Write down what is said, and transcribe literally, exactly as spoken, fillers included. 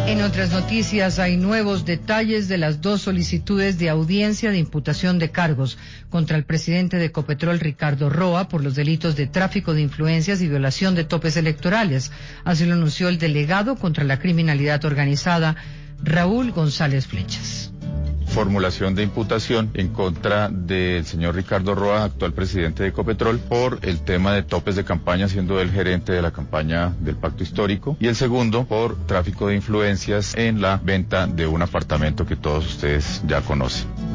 En otras noticias, hay nuevos detalles de las dos solicitudes de audiencia de imputación de cargos contra el presidente de Ecopetrol, Ricardo Roa, por los delitos de tráfico de influencias y violación de topes electorales. Así lo anunció el delegado contra la criminalidad organizada, Raúl González Flechas. Formulación de imputación en contra del señor Ricardo Roa, actual presidente de Ecopetrol, por el tema de topes de campaña, siendo él gerente de la campaña del Pacto Histórico, y el segundo por tráfico de influencias en la venta de un apartamento que todos ustedes ya conocen.